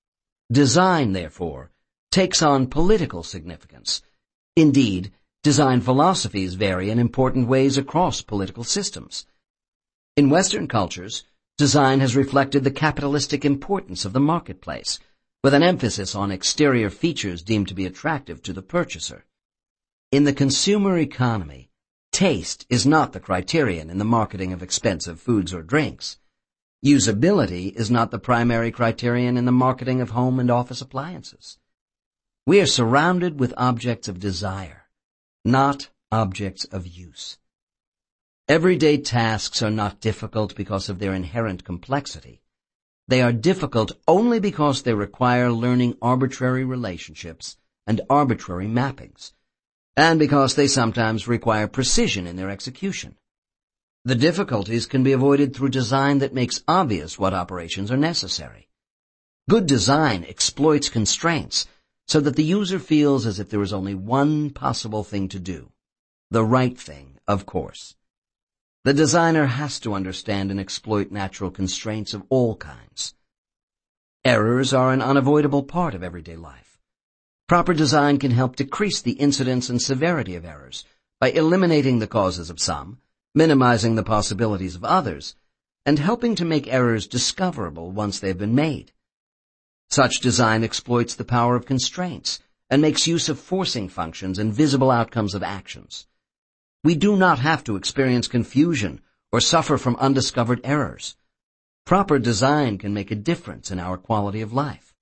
Design, therefore, takes on political significance. Indeed, design philosophies vary in important ways across political systems. In Western cultures, design has reflected the capitalistic importance of the marketplace, with an emphasis on exterior features deemed to be attractive to the purchaser. In the consumer economy, taste is not the criterion in the marketing of expensive foods or drinks. Usability is not the primary criterion in the marketing of home and office appliances. We are surrounded with objects of desire, not objects of use. Everyday tasks are not difficult because of their inherent complexity. They are difficult only because they require learning arbitrary relationships and arbitrary mappings, and because they sometimes require precision in their execution. The difficulties can be avoided through design that makes obvious what operations are necessary. Good design exploits constraints so that the user feels as if there is only one possible thing to do. The right thing, of course. The designer has to understand and exploit natural constraints of all kinds. Errors are an unavoidable part of everyday life. Proper design can help decrease the incidence and severity of errors by eliminating the causes of some, minimizing the possibilities of others, and helping to make errors discoverable once they have been made. Such design exploits the power of constraints and makes use of forcing functions and visible outcomes of actions. We do not have to experience confusion or suffer from undiscovered errors. Proper design can make a difference in our quality of life.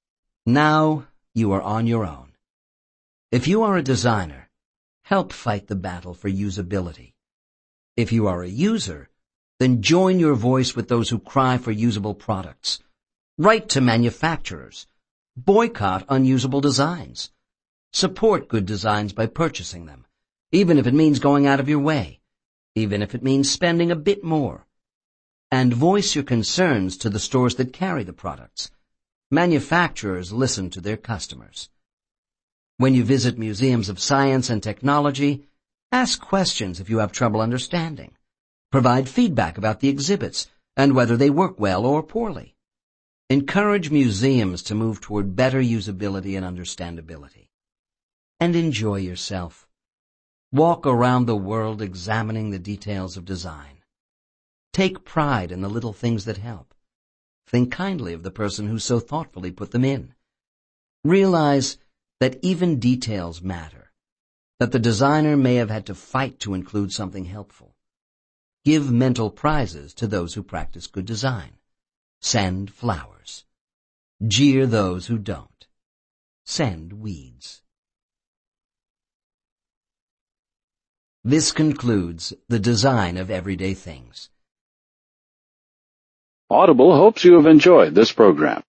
Now you are on your own. If you are a designer, help fight the battle for usability. If you are a user, then join your voice with those who cry for usable products. Write to manufacturers. Boycott unusable designs. Support good designs by purchasing them, even if it means going out of your way, even if it means spending a bit more. And voice your concerns to the stores that carry the products. Manufacturers listen to their customers. When you visit museums of science and technology, ask questions if you have trouble understanding. Provide feedback about the exhibits and whether they work well or poorly. Encourage museums to move toward better usability and understandability. And enjoy yourself. Walk around the world examining the details of design. Take pride in the little things that help. Think kindly of the person who so thoughtfully put them in. Realize that even details matter, that the designer may have had to fight to include something helpful. Give mental prizes to those who practice good design. Send flowers. Jeer those who don't. Send weeds. This concludes the design of everyday things. Audible hopes you have enjoyed this program.